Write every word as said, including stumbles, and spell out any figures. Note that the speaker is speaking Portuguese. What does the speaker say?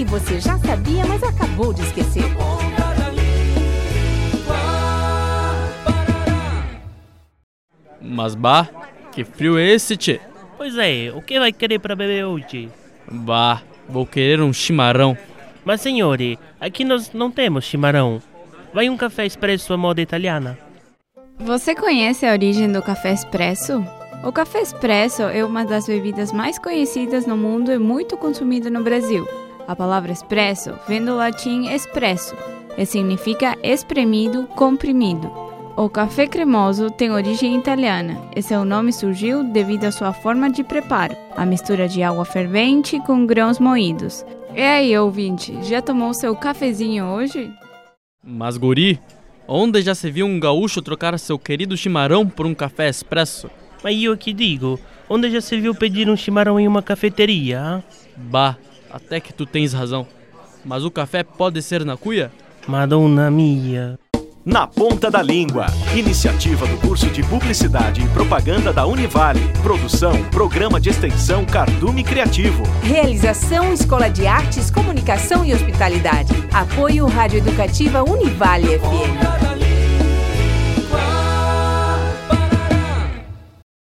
você já sabia, mas acabou de esquecer. Mas bah, que frio é esse, tchê? Pois é, o que vai querer para beber hoje? Bah, vou querer um chimarrão. Mas senhores, aqui nós não temos chimarrão. Vai um café expresso à moda italiana. Você conhece a origem do café expresso? O café expresso é uma das bebidas mais conhecidas no mundo e muito consumida no Brasil. A palavra expresso vem do latim espresso e significa espremido, comprimido. O café cremoso tem origem italiana e seu nome surgiu devido à sua forma de preparo, a mistura de água fervente com grãos moídos. E aí, ouvinte, já tomou seu cafezinho hoje? Mas guri, onde já se viu um gaúcho trocar seu querido chimarrão por um café expresso? Mas eu que digo, onde já se viu pedir um chimarrão em uma cafeteria? Bah, até que tu tens razão. Mas o café pode ser na cuia? Madonna mia. Na Ponta da Língua, iniciativa do curso de Publicidade e Propaganda da Univale. Produção, Programa de Extensão Cardume Criativo. Realização, Escola de Artes, Comunicação e Hospitalidade. Apoio Rádio Educativa Univale F M.